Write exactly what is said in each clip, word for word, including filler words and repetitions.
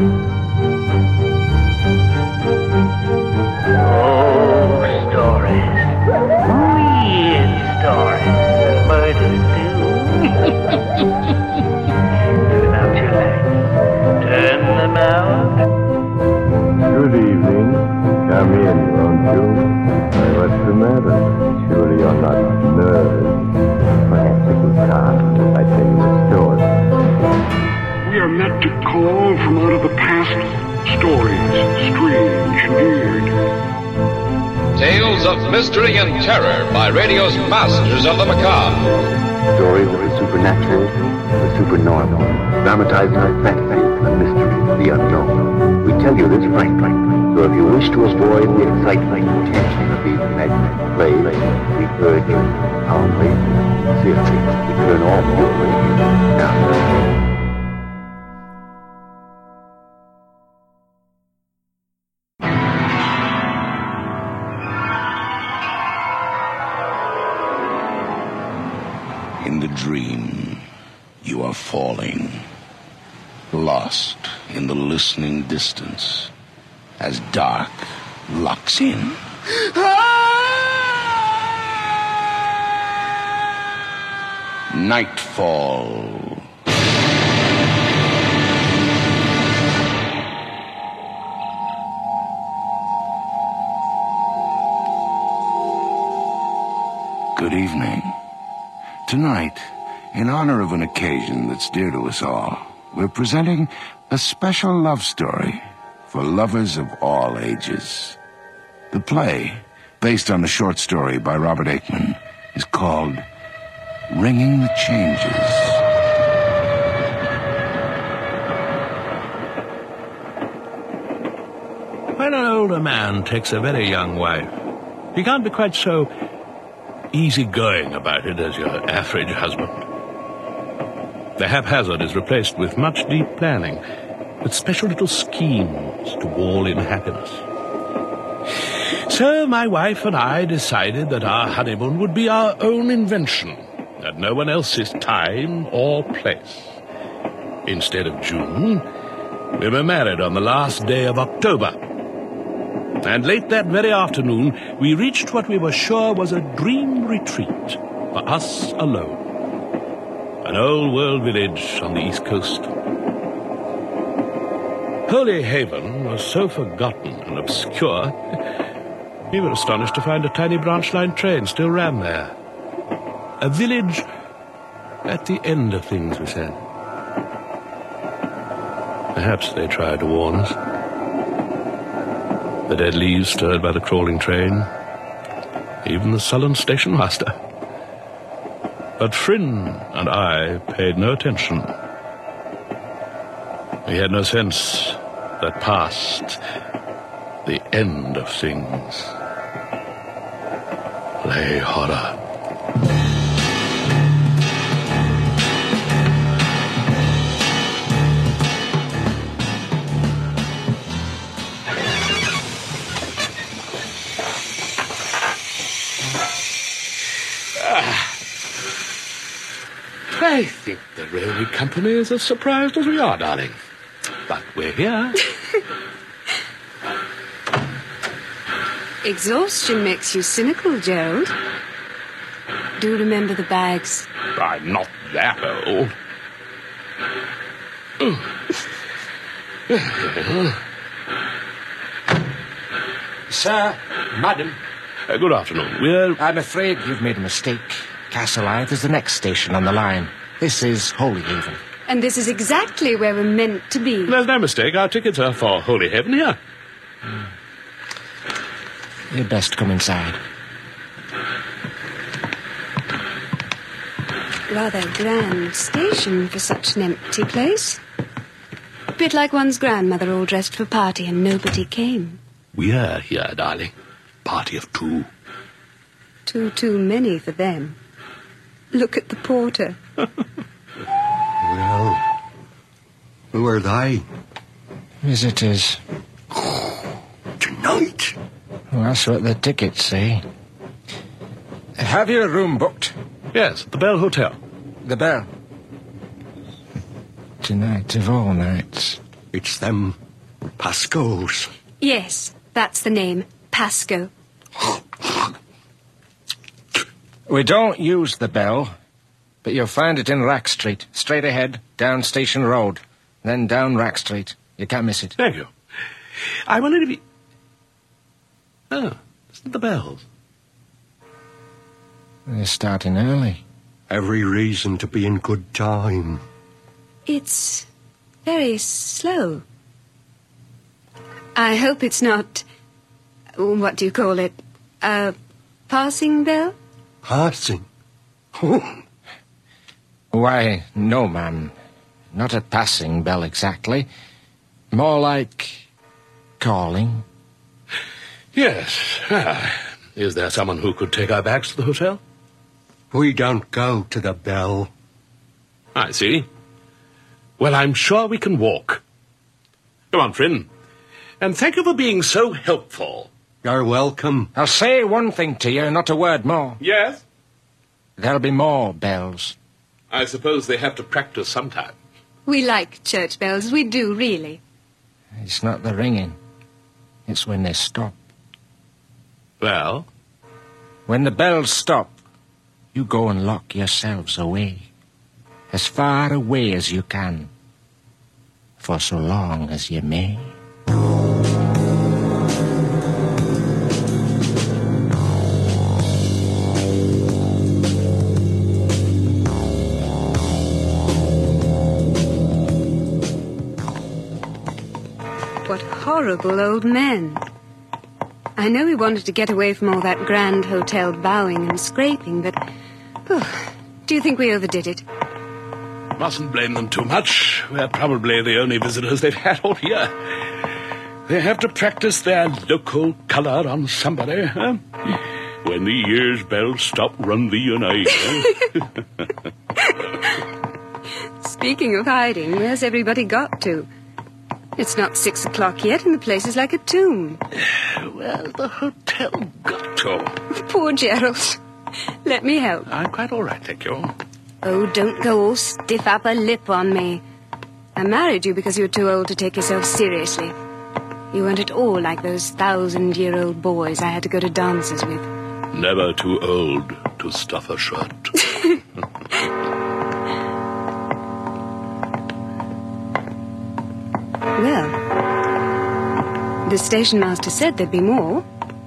Good evening. Come in, won't you? Why, what's the matter? Surely you're not nervous. Perhaps it will calm if I tell you a story. We are meant to call from out of the past stories, strange and weird. Tales of mystery and terror by radio's masters of the macabre. Stories of the supernatural, the supernormal, dramatizing the fantasy, the mystery, the unknown. We tell you this frankly, so if you wish to avoid the excitement and tension of these imaginary plays, we urge you calmly, sincerely, to turn off your radio now. In the dream, you are falling, lost in the listening distance, as dark locks in. Nightfall. Good evening. Tonight, in honor of an occasion that's dear to us all, we're presenting a special love story for lovers of all ages. The play, based on a short story by Robert Aickman, is called Ringing the Changes. When an older man takes a very young wife, he can't be quite so easygoing about it as your average husband. The haphazard is replaced with much deep planning, with special little schemes to wall in happiness. So my wife and I decided that our honeymoon would be our own invention, at no one else's time or place. Instead of June, we were married on the last day of October. And late that very afternoon, we reached what we were sure was a dream retreat for us alone. An old-world village on the East Coast. Holy Haven was so forgotten and obscure, we were astonished to find a tiny branch-line train still ran there. A village at the end of things, we said. Perhaps they tried to warn us. The dead leaves stirred by the crawling train, even the sullen station master. But Fryn and I paid no attention. We had no sense that past the end of things lay horror. I think the railway company is as surprised as we are, darling. But we're here. Exhaustion makes you cynical, Gerald. Do remember the bags. I'm not that old. Sir, madam. Uh, good afternoon. We're... I'm afraid you've made a mistake. Castleithe is the next station on the line. This is Holyhaven. And this is exactly where we're meant to be. There's no mistake. Our tickets are for Holyhaven here. Mm. You'd best come inside. Rather grand station for such an empty place. A bit like one's grandmother all dressed for party and nobody came. We're here, darling. Party of two. Two too many for them. Look at the porter. Well, who are they? Visitors. Tonight? Well, that's what the tickets say. Have you a room booked? Yes, the Bell Hotel. The Bell. Tonight of all nights. It's them Pascos. Yes, that's the name. Pasco. We don't use the bell, but you'll find it in Rack Street. Straight ahead, down Station Road. Then down Rack Street. You can't miss it. Thank you. I wondered if you... Oh, listen to the bells. They're starting early. Every reason to be in good time. It's very slow. I hope it's not... What do you call it? A passing bell? Passing? Why, no, ma'am. Not a passing bell exactly. More like... calling. Yes. Ah, is there someone who could take our bags to the hotel? We don't go to the bell. I see. Well, I'm sure we can walk. Come on, Frin. And thank you for being so helpful. You're welcome. I'll say one thing to you, not a word more. Yes? There'll be more bells. I suppose they have to practice sometime. We like church bells. We do, really. It's not the ringing. It's when they stop. Well? When the bells stop, you go and lock yourselves away. As far away as you can. For so long as you may. What horrible old men. I know we wanted to get away from all that grand hotel bowing and scraping, but... Oh, do you think we overdid it? Mustn't blame them too much. We're probably the only visitors they've had all year. They have to practice their local colour on somebody, huh? When the year's bells stop, run thee and I. Huh? Speaking of hiding, where's everybody got to? It's not six o'clock yet, and the place is like a tomb. Well, the hotel got to. Poor Gerald. Let me help. I'm quite all right, thank you. Oh, don't go all stiff upper lip on me. I married you because you were too old to take yourself seriously. You weren't at all like those thousand-year-old boys I had to go to dances with. Never too old to stuff a shirt. Well, the station master said there'd be more.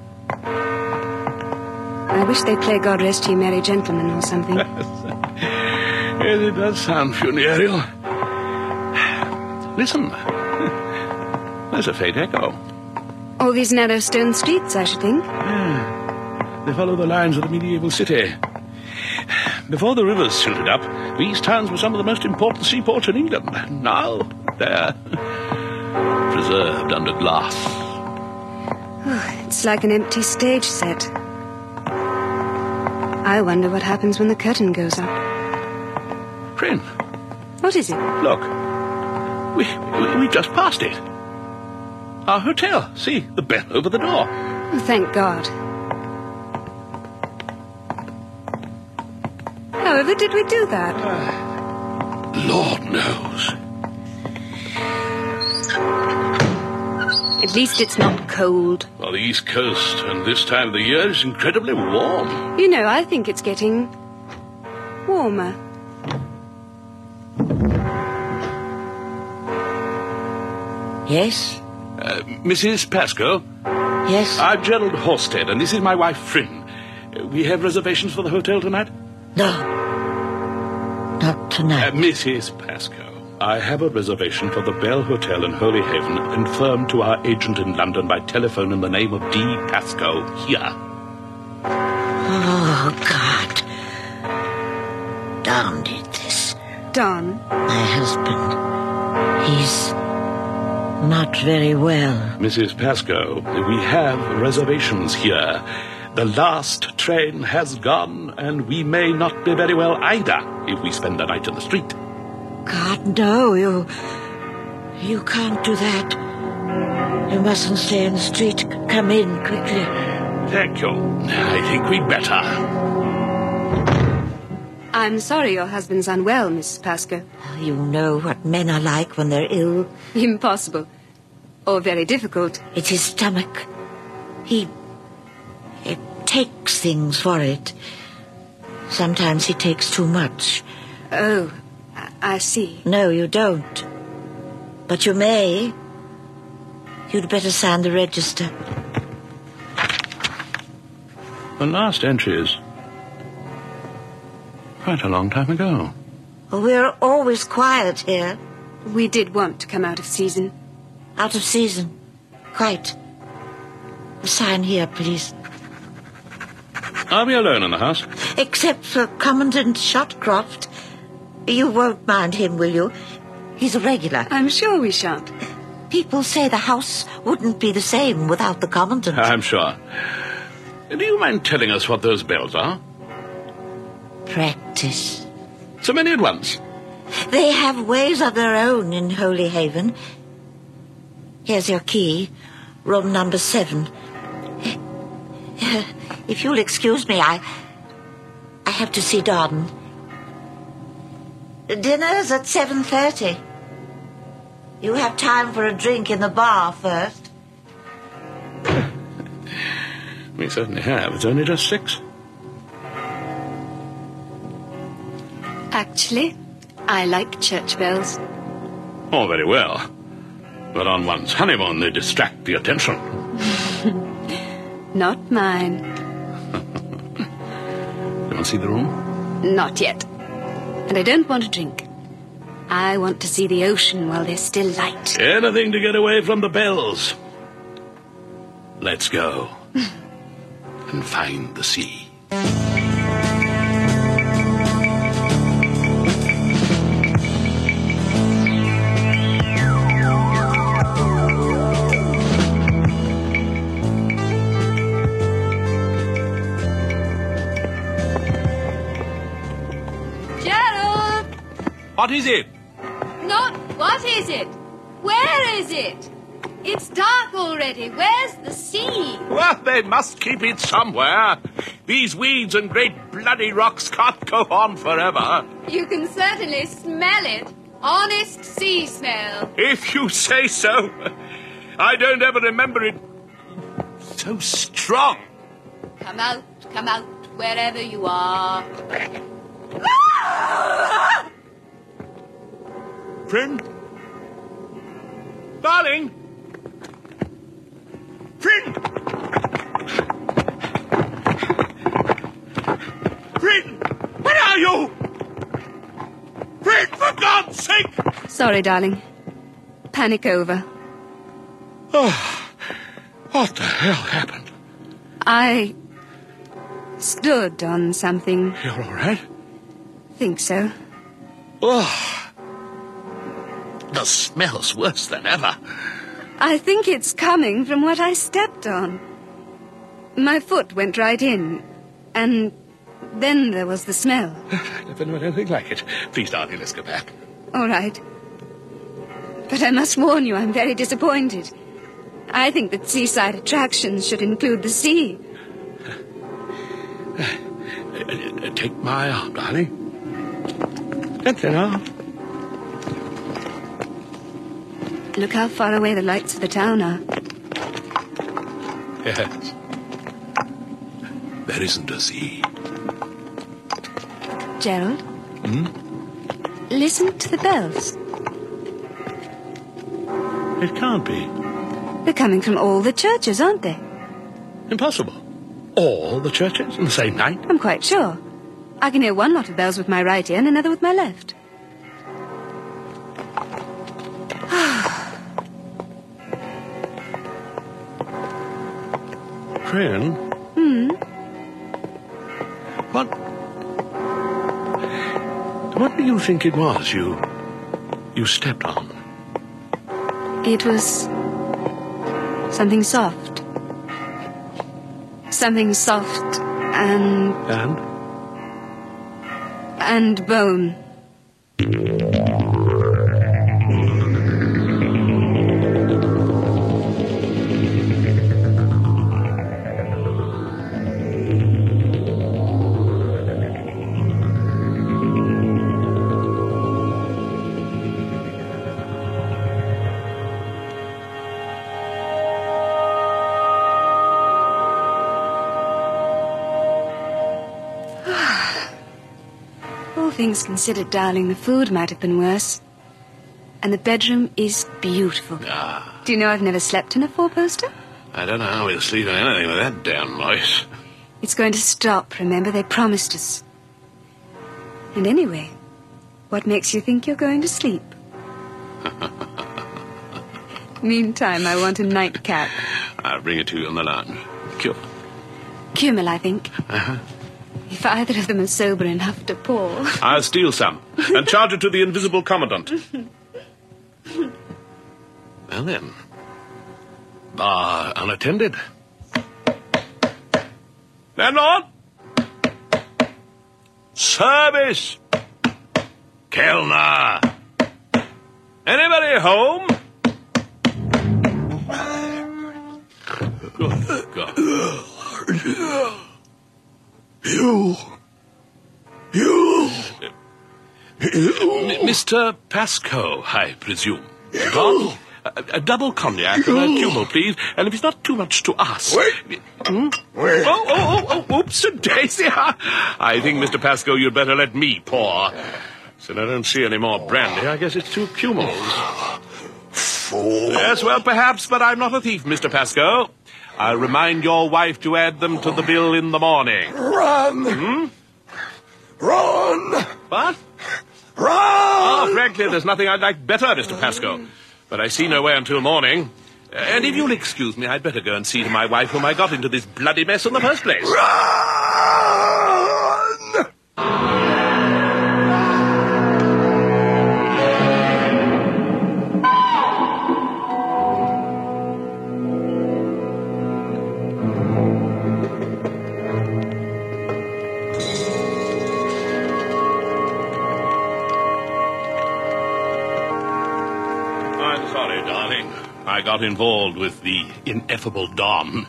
I wish they'd play God Rest Ye Merry Gentlemen or something. Yes, it does sound funereal. Listen. There's a faint echo. All these narrow stone streets, I should think. Yeah. They follow the lines of the medieval city. Before the rivers silted up, these towns were some of the most important seaports in England. Now, they're preserved under glass. Oh, it's like an empty stage set. I wonder what happens when the curtain goes up. Frin. What is it? Look. We, we, we just passed it. Our hotel. See, the bell over the door. Oh, thank God. However did we do that? Uh, Lord knows. At least it's not cold. Well, the East Coast, and this time of the year is incredibly warm. You know, I think it's getting warmer. Yes? Uh, Missus Pascoe? Yes? I'm Gerald Horsted, and this is my wife, Frin. Uh, we have reservations for the hotel tonight? No. Not tonight. Uh, Missus Pascoe, I have a reservation for the Bell Hotel in Holy Haven, confirmed to our agent in London by telephone in the name of D. Pascoe, here. Oh, God. Don did this. Don? My husband. He's not very well. Missus Pascoe, we have reservations here. The last train has gone, and we may not be very well either if we spend the night in the street. God, no, you... You can't do that. You mustn't stay in the street. Come in, quickly. Thank you. I think we'd better. I'm sorry your husband's unwell, Missus Pascoe. You know what men are like when they're ill. Impossible. Or very difficult. It's his stomach. He... he takes things for it. Sometimes he takes too much. Oh, I, I see. No, you don't. But you may. You'd better sign the register. The last entry is quite a long time ago. Well, we're always quiet here. We did want to come out of season. Out of season. Quite. Sign here, please. Are we alone in the house? Except for Commandant Shotcroft. You won't mind him, will you? He's a regular. I'm sure we shan't. People say the house wouldn't be the same without the Commandant. I'm sure. Do you mind telling us what those bells are? Practice. So many at once? They have ways of their own in Holy Haven. Here's your key. Room number seven. If you'll excuse me, I... I have to see Don. Dinner's at seven thirty. You have time for a drink in the bar first. We certainly have. It's only just six. Actually, I like church bells. Oh, very well. But on one's honeymoon, they distract the attention. Not mine. You want to see the room? Not yet. And I don't want to drink. I want to see the ocean while there's still light. Anything to get away from the bells. Let's go. And find the sea. Gerald! What is it? Not what is it? Where is it? It's dark already. Where's the sea? Well, they must keep it somewhere. These weeds and great bloody rocks can't go on forever. You can certainly smell it. Honest sea smell. If you say so. I don't ever remember it so strong. Come out, come out, wherever you are. Friend? Darling? Friend! Friend! Where are you? Friend, for God's sake! Sorry, darling. Panic over. Oh, what the hell happened? I stood on something. You're all right? Think so. Oh, the smell's worse than ever. I think it's coming from what I stepped on. My foot went right in, and then there was the smell. I never known anything like it. Please, darling, let's go back. All right. But I must warn you, I'm very disappointed. I think that seaside attractions should include the sea. Uh, uh, take my arm, darling. Gently now. Look how far away the lights of the town are. Yes. There isn't a sea. Gerald? Hmm? Listen to the bells. It can't be. They're coming from all the churches, aren't they? Impossible. All the churches on the same night? I'm quite sure. I can hear one lot of bells with my right ear and another with my left. Friend? Hmm? What... What do you think it was you... you stepped on? It was... something soft. Something soft and... And? and bone. things considered, darling, the food might have been worse. And the bedroom is beautiful. Ah. Do you know I've never slept in a four-poster? I don't know how we'll sleep in anything with that damn noise. It's going to stop, remember? They promised us. And anyway, what makes you think you're going to sleep? Meantime, I want a nightcap. I'll bring it to you in the lounge. Cool. Kümmel, I think. Uh-huh. If either of them are sober enough to pour. I'll steal some and charge it to the invisible commandant. Well then, bar unattended. Landlord! Service! Kellner! Anybody home? Good God. You. You. M- Mister Pascoe, I presume. Gone? A, a double cognac and a Kümmel, please. And if it's not too much to ask. Wait. Hmm? Wait. Oh, oh, oh, oh, oops, daisy. I think, Mister Pascoe, you'd better let me pour. Since I don't see any more brandy, I guess it's two Kümmels. Fool. Yes, well, perhaps, but I'm not a thief, Mister Pascoe. I'll remind your wife to add them to the bill in the morning. Run. Hmm? Run. What? Run. Oh, frankly, there's nothing I'd like better, Mister Pascoe. But I see no way until morning. And if you'll excuse me, I'd better go and see to my wife whom I got into this bloody mess in the first place. Run. I'm sorry, darling. I got involved with the ineffable Don.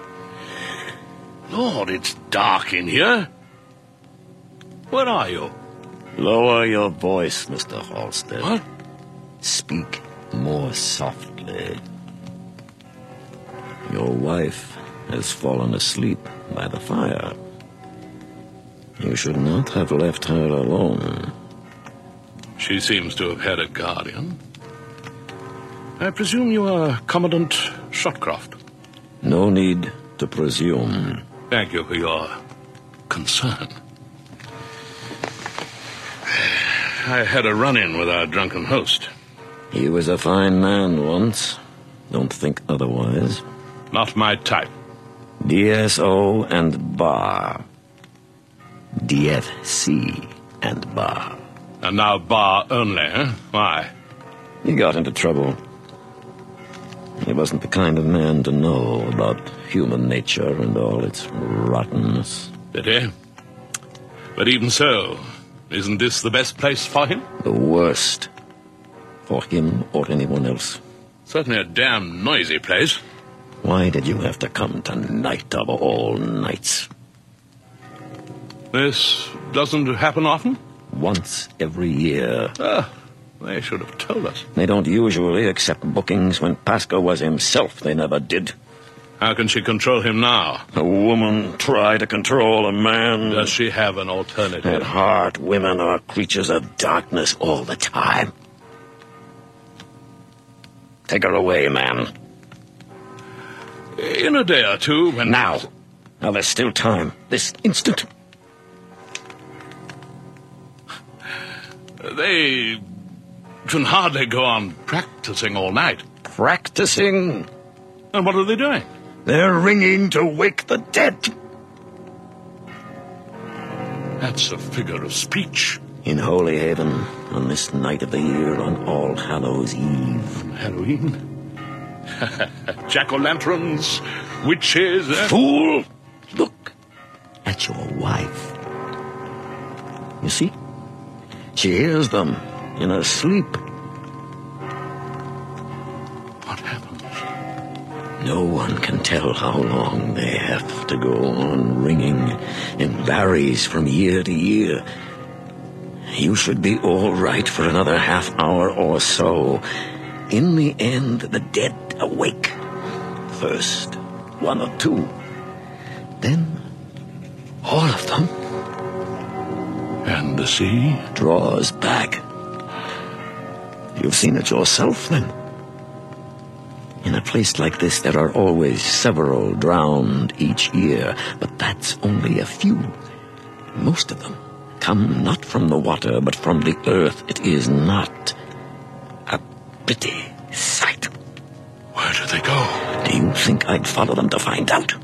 Lord, it's dark in here. Where are you? Lower your voice, Mister Halstead. What? Speak more softly. Your wife has fallen asleep by the fire. You should not have left her alone. She seems to have had a guardian. I presume you are Commandant Shotcroft. No need to presume. Thank you for your concern. I had a run-in with our drunken host. He was a fine man once. Don't think otherwise. Not my type. D S O and bar. D F C and bar. And now bar only, eh? Why? He got into trouble. He wasn't the kind of man to know about human nature and all its rottenness. Did he? But even so, isn't this the best place for him? The worst. For him or anyone else. Certainly a damn noisy place. Why did you have to come tonight of all nights? This doesn't happen often? Once every year. Ah, they should have told us. They don't usually accept bookings. When Pascoe was himself, they never did. How can she control him now? A woman try to control a man. Does she have an alternative? At heart, women are creatures of darkness all the time. Take her away, man. In a day or two, when... Now. Now there's still time. This instant. They can hardly go on practicing all night. Practicing? And what are they doing? They're ringing to wake the dead. That's a figure of speech. In Holy Haven, on this night of the year, on All Hallows Eve. Halloween? Jack-o'-lanterns, witches... Uh... Fool! Look at your wife. You see? She hears them in her sleep. What happens? No one can tell how long they have to go on ringing. It varies from year to year. You should be all right for another half hour or so. In the end, the dead awake. First, one or two. Then, all of them. And And the sea? Draws back. You've seen it yourself, then? In a place like this, there are always several drowned each year, but that's only a few. Most of them come not from the water, but from the earth. It is not a pretty sight. Where do they go? Do you think I'd follow them to find out?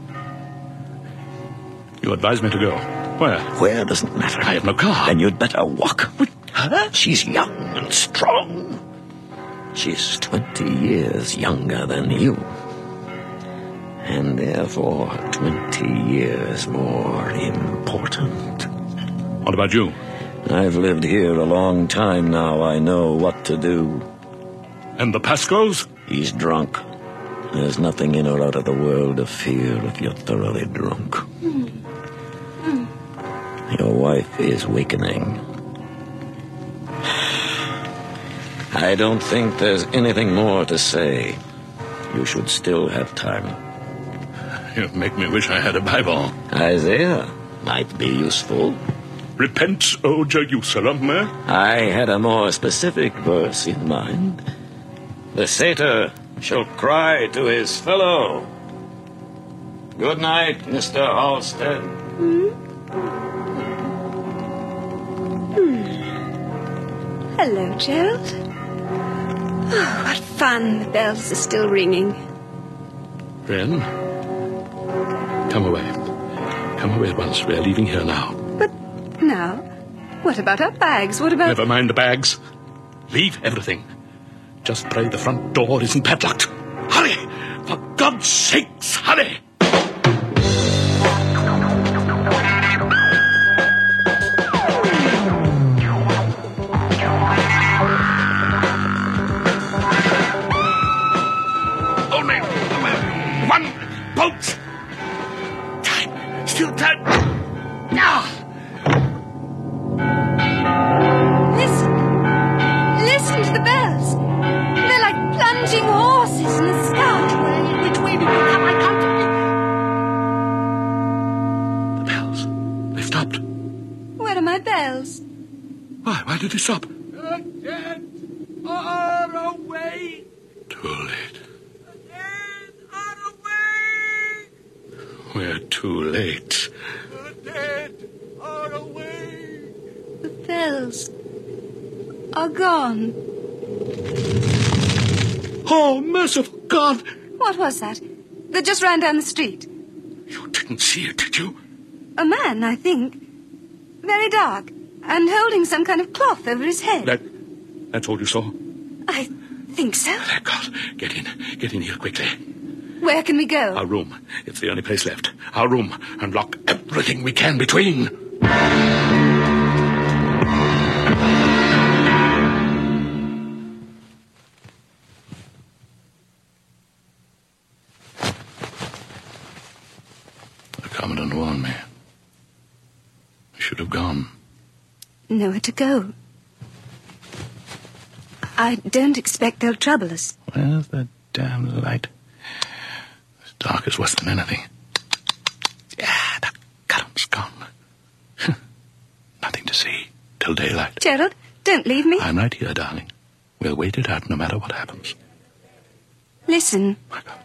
You advise me to go. Where? Where doesn't matter. I have no car. Then you'd better walk. Huh? She's young and strong. She's twenty years younger than you. And therefore twenty years more important. What about you? I've lived here a long time now. I know what to do. And the Pascos? He's drunk. There's nothing in or out of the world to fear if you're thoroughly drunk. Mm. Mm. Your wife is wakening. I don't think there's anything more to say. You should still have time. You make me wish I had a Bible. Isaiah might be useful. Repent, O Jerusalem, eh? I had a more specific verse in mind. The satyr shall cry to his fellow. Good night, Mister Halstead. Hmm? Hmm. Hello, Gerald. Oh, what fun. The bells are still ringing. Wren, come away. Come away at once. We're leaving here now. But now? What about our bags? What about... Never mind the bags. Leave everything. Just pray the front door isn't padlocked. Hurry! For God's sakes, hurry! Only one boat! Time! Still time! Now! Listen! Listen to the bells! They're like plunging horses in the sky. Which way do we come? I can't... The bells. They've stopped. Where are my bells? Why? Why did they stop? The dead are awake. Too late. The dead are awake. We're too late. The dead are awake. The bells are gone. Oh, merciful God! What was that? That just ran down the street. You didn't see it, did you? A man, I think. Very dark. And holding some kind of cloth over his head. That... That's all you saw? I think so. Thank God. Get in. Get in here quickly. Where can we go? Our room. It's the only place left. Our room. And lock everything we can between. The Commandant warned me. I should have gone. Nowhere to go. I don't expect they'll trouble us. Where's that damn light? It's dark as worse than anything. Yeah, the current's gone. Nothing to see till daylight. Gerald, don't leave me. I'm right here, darling. We'll wait it out no matter what happens. Listen. My God.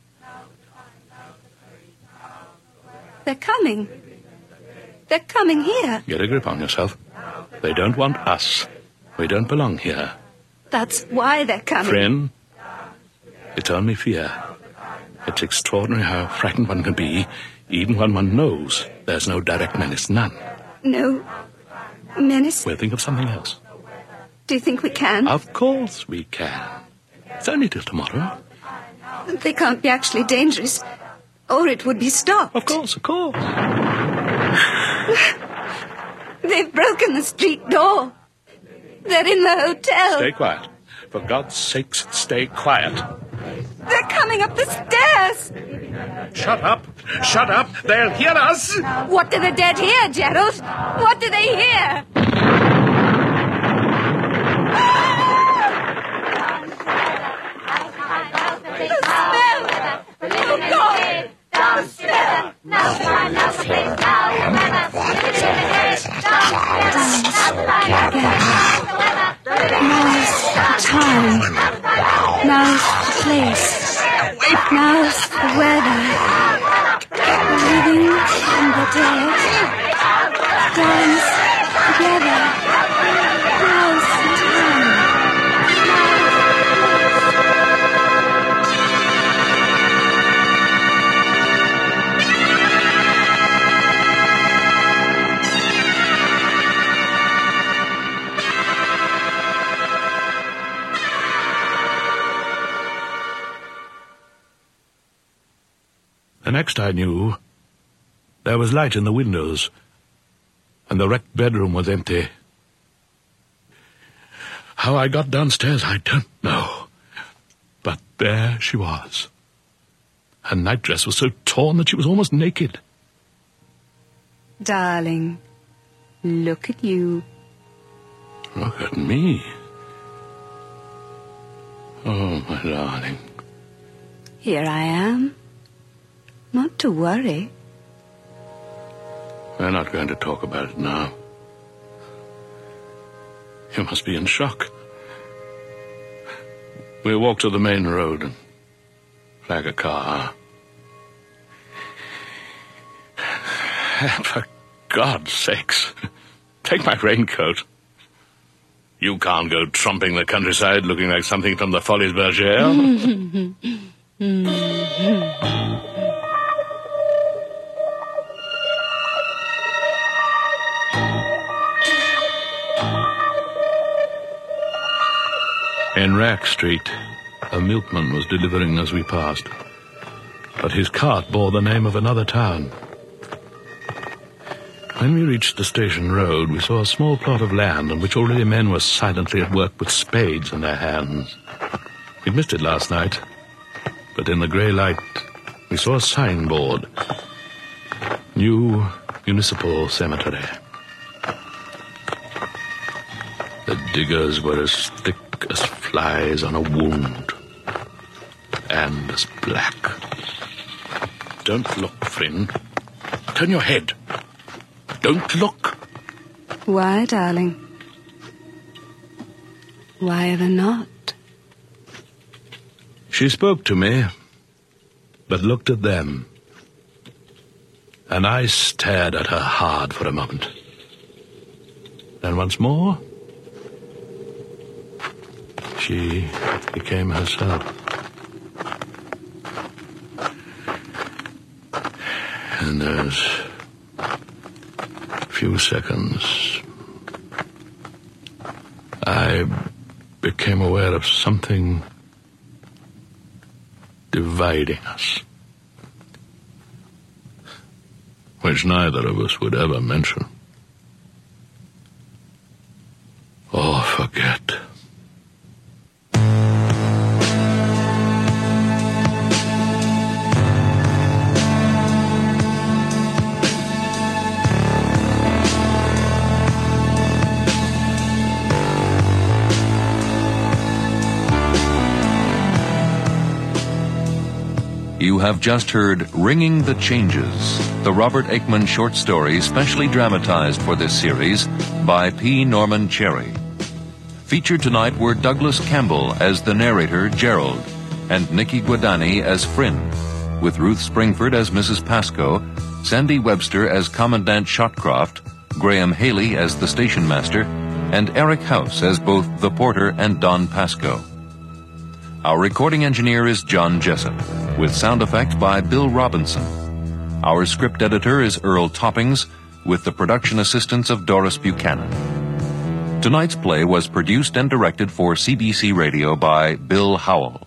They're coming. They're coming here. Get a grip on yourself. They don't want us. We don't belong here. That's why they're coming. Friend, it's only fear. It's extraordinary how frightened one can be, even when one knows there's no direct menace. None. No menace? We'll think of something else. Do you think we can? Of course we can. It's only till tomorrow. They can't be actually dangerous, or it would be stopped. Of course, of course. They've broken the street door. They're in the hotel. Stay quiet. For God's sakes, stay quiet. They're coming up the stairs. Shut up. Shut up. They'll hear us. What do the dead hear, Gerald? What do they hear? The smell. Oh, God. Downstairs. Now's the place. Now's the weather. The living and the dead dance together. Now's the time. The next I knew, there was light in the windows, and the wrecked bedroom was empty. How I got downstairs, I don't know. But there she was. Her nightdress was so torn that she was almost naked. Darling, look at you. Look at me. Oh, my darling. Here I am. Not to worry. We're not going to talk about it now. You must be in shock. We'll walk to the main road and flag a car. And for God's sakes, take my raincoat. You can't go tromping the countryside looking like something from the Folies Bergère. In Rack Street, a milkman was delivering as we passed, but his cart bore the name of another town. When we reached the station road, we saw a small plot of land on which already men were silently at work with spades in their hands. We missed it last night, but in the grey light, we saw a signboard. New Municipal Cemetery. The diggers were as thick as flies on a wound, and as black. Don't look, friend. Turn your head. Don't look. Why, darling? Why ever not? She spoke to me, but looked at them, and I stared at her hard for a moment. Then once more, she became herself. In those few seconds, I became aware of something dividing us, which neither of us would ever mention or forget. You have just heard Ringing the Changes, the Robert Aikman short story specially dramatized for this series by P. Norman Cherry. Featured tonight were Douglas Campbell as the narrator Gerald and Nikki Guadani as Fryn, with Ruth Springford as Missus Pascoe, Sandy Webster as Commandant Shotcroft, Graham Haley as the station master, and Eric House as both the porter and Don Pascoe. Our recording engineer is John Jessup, with sound effects by Bill Robinson. Our script editor is Earl Toppings, with the production assistance of Doris Buchanan. Tonight's play was produced and directed for C B C Radio by Bill Howell.